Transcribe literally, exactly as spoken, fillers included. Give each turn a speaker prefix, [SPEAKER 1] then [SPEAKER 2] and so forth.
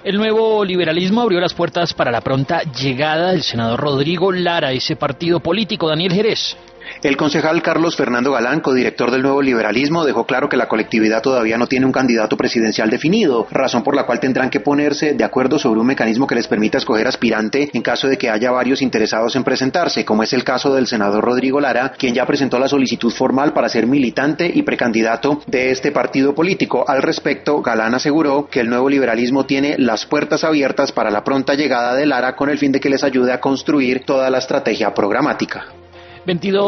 [SPEAKER 1] El nuevo liberalismo abrió las puertas para la pronta llegada del senador Rodrigo Lara a ese partido político. Daniel Jerez.
[SPEAKER 2] El concejal Carlos Fernando Galán, codirector del Nuevo Liberalismo, dejó claro que la colectividad todavía no tiene un candidato presidencial definido, razón por la cual tendrán que ponerse de acuerdo sobre un mecanismo que les permita escoger aspirante en caso de que haya varios interesados en presentarse, como es el caso del senador Rodrigo Lara, quien ya presentó la solicitud formal para ser militante y precandidato de este partido político. Al respecto, Galán aseguró que el Nuevo Liberalismo tiene las puertas abiertas para la pronta llegada de Lara con el fin de que les ayude a construir toda la estrategia programática.
[SPEAKER 1] veintidós